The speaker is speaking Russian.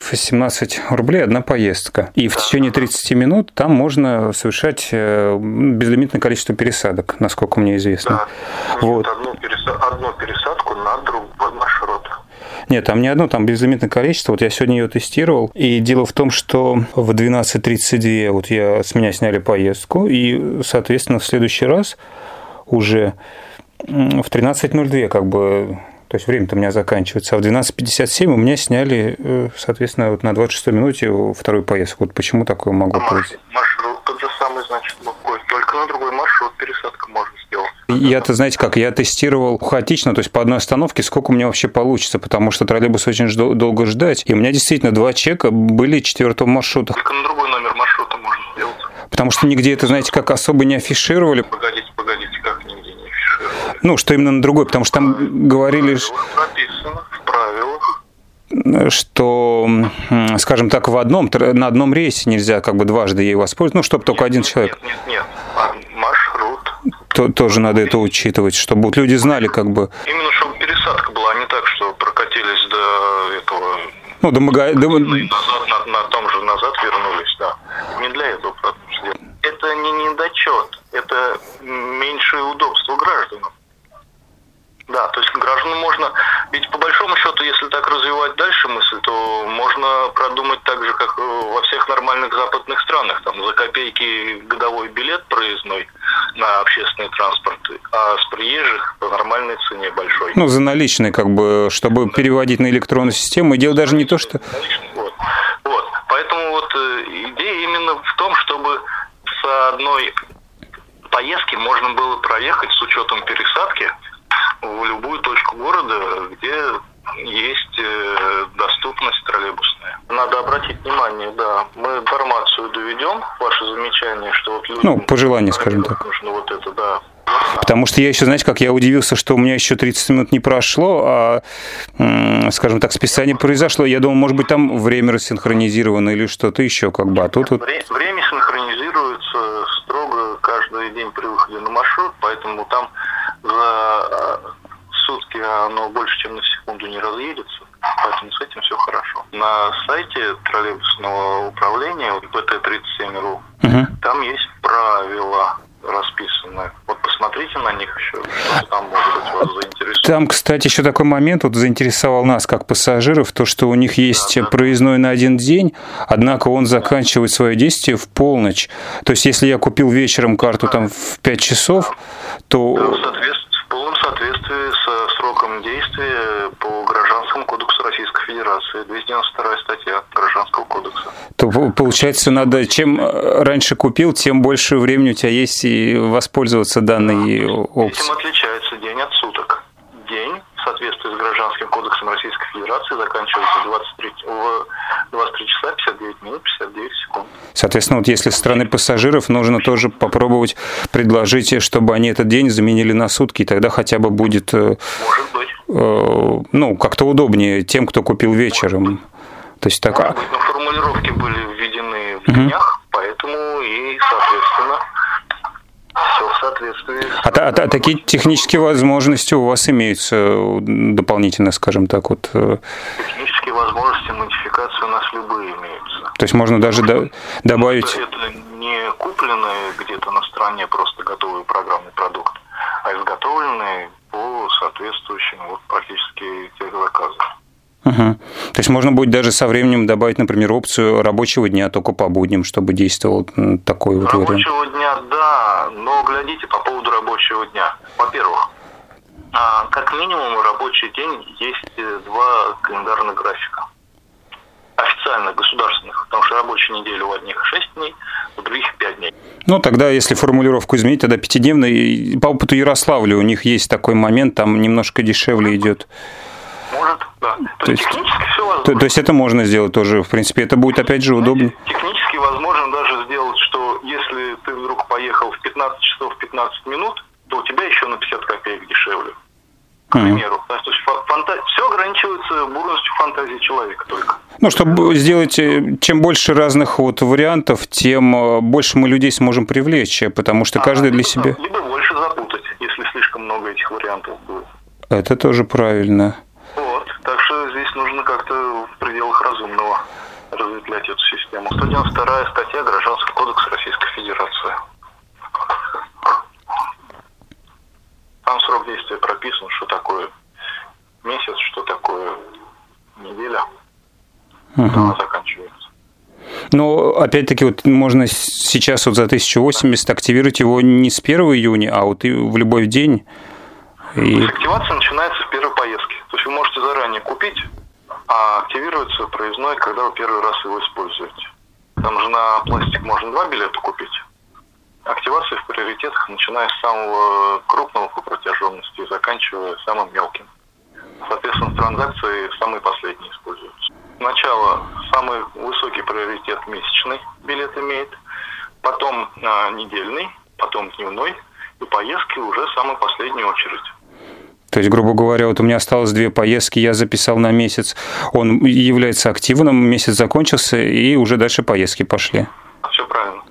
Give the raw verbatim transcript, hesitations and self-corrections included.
семнадцать рублей одна поездка. И в течение тридцати минут там можно совершать безлимитное количество пересадок, насколько мне известно. Да. Вот. Одну, пересад... одну пересадку на другой маршрут. Нет, там не одно, там безлимитное количество. Вот я сегодня ее тестировал. И дело в том, что в двенадцать тридцать два вот я, с меня сняли поездку. И, соответственно, в следующий раз уже в тринадцать ноль два как бы... То есть время-то у меня заканчивается. А в двенадцать пятьдесят семь у меня сняли, соответственно, вот на двадцать шестой минуте вторую поездку. Вот почему такое могло быть? Маршрут тот же самый, значит, какой. Только на другой маршрут пересадка можно сделать. Я-то, знаете как, я тестировал хаотично, то есть по одной остановке, сколько у меня вообще получится, потому что троллейбус очень жд- долго ждать. И у меня действительно два чека были четвертого маршрута. Только на другой номер маршрута можно сделать. Потому что нигде это, знаете, как особо не афишировали. Погодите, погодите, как нигде не афишировали? Ну, что именно на другой, потому что там говорили... В правилах прописано, в правилах. Что, скажем так, в одном, на одном рейсе нельзя как бы дважды ей воспользоваться, ну, чтобы только нет, один нет, человек. Нет, нет, нет. А маршрут. То, тоже надо это учитывать, чтобы вот люди знали, как бы... Именно, чтобы пересадка была, а не так, что прокатились до этого... Ну, до магазина... До... Назад, на, на том же назад вернулись, да. Не для этого сделано. Это не недочет, это меньшее удобство гражданам. Да, то есть гражданам можно, ведь по большому счету, если так развивать дальше мысль, то можно продумать так же, как во всех нормальных западных странах, там за копейки годовой билет проездной на общественный транспорт, а с приезжих по нормальной цене большой. Ну, за наличные, как бы, чтобы да. переводить на электронную систему, и дело даже не то, что... Вот, вот. Поэтому вот идея именно в том, чтобы с одной поездки можно было проехать с учетом пересадки в любую точку города, где есть доступность троллейбусная. Надо обратить внимание, да, мы информацию доведем, ваше замечание, что вот людям... Ну, пожелание, скажем так. Нужно вот это, да. Потому что я еще, знаете, как я удивился, что у меня еще тридцать минут не прошло, а, скажем так, списание произошло. Я думал, может быть, там время рассинхронизировано или что-то еще, как бы, а тут вот... Время синхронизируется строго каждый день при выходе на маршрут, поэтому там за сутки оно больше, чем на секунду не разъедется, поэтому с этим все хорошо. На сайте троллейбусного управления, вот бэ тэ тридцать семь точка ру, угу. там есть правила расписаны. Вот посмотрите на них еще, что там, может быть, вас заинтересует. Там, кстати, еще такой момент вот заинтересовал нас, как пассажиров, то, что у них есть да, да. проездной на один день, однако он заканчивает свое действие в полночь. То есть, если я купил вечером карту да. там в пять часов, то... Да, в, соответствии, в полном соответствии со сроком действия по Гражданскому кодексу Российской Федерации, двести девяносто вторая статья Гражданского кодекса. То, получается, надо, чем раньше купил, тем больше времени у тебя есть и воспользоваться данной да. опцией. Этим отличается день от суток. День в соответствии с Гражданским кодексом Российской Федерации заканчивается двадцать три, в двадцать три часа пятьдесят девять минут пятьдесят девять секунд. Соответственно, вот если со стороны пассажиров нужно тоже попробовать предложить, чтобы они этот день заменили на сутки, и тогда хотя бы будет Может быть. Э, ну, как-то удобнее тем, кто купил вечером. То есть так... Может быть, но формулировки были введены в днях, угу. поэтому и, соответственно, все в соответствии с... А, а, а такие технические возможности у вас имеются дополнительно, скажем так, вот... Технические возможности модификации у нас любые имеются. То есть можно даже до, добавить... Это, это не купленные где-то на стороне просто готовый программный продукт, а изготовленные по соответствующим вот, практически тех заказам. Угу. То есть можно будет даже со временем добавить, например, опцию рабочего дня только по будням, чтобы действовал такой вот вариант. Рабочего дня, да, но глядите по поводу рабочего дня. Во-первых, как минимум рабочий день есть два календарных графика. Официально государственных, потому что рабочая неделя у одних шесть дней, у других пять дней. Ну, тогда, если формулировку изменить, тогда пятидневный. По опыту Ярославля у них есть такой момент, там немножко дешевле идет. Может, да. То, то есть технически все возможно. То, то есть это можно сделать тоже, в принципе, это будет опять же удобно. Технически возможно даже сделать, что если ты вдруг поехал в пятнадцать часов пятнадцать минут, то у тебя еще на пятьдесят копеек дешевле. К примеру. Mm-hmm. То есть фанта... все ограничивается бурностью фантазии человека только. Ну, чтобы сделать, чем больше разных вот вариантов, тем больше мы людей сможем привлечь, потому что а, каждый либо, для себя... Либо больше запутать, если слишком много этих вариантов будет. Это тоже правильно. Вот, так что здесь нужно как-то в пределах разумного. разветвлять эту систему. сто девяносто вторая статья Гражданского кодекса Российской Федерации. Там срок действия прописан, что такое месяц, что такое неделя. Угу. Она заканчивается. Но, опять-таки, вот можно сейчас вот за тысячу восемьдесят активировать его не с первого июня, а вот и в любой день. И... Активация начинается в первой поездке. То есть вы можете заранее купить, а активируется проездной, когда вы первый раз его используете. Там же на пластик можно два билета купить. Активация в приоритетах, начиная с самого крупного по протяженности и заканчивая самым мелким. Соответственно, транзакции самые последние используются. Сначала самый высокий приоритет месячный билет имеет, потом а, недельный, потом дневной, и поездки уже в самую последнюю очередь. То есть, грубо говоря, вот у меня осталось две поездки, я записал на месяц, он является активным, месяц закончился, и уже дальше поездки пошли. Все правильно.